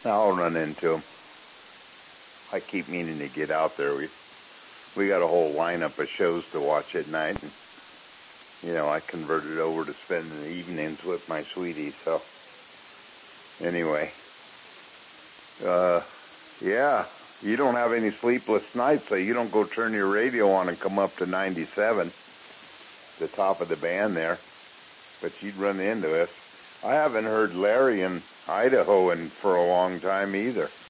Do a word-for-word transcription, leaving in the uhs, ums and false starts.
I'll run into him. I keep meaning to get out there. We we got a whole lineup of shows to watch at night, and you know I converted over to spending the evenings with my sweetie. So anyway, uh, yeah, you don't have any sleepless nights, so you don't go turn your radio on and come up to ninety-seven, the top of the band there. But you'd run into us. I haven't heard Larry in Idaho in for a long time either.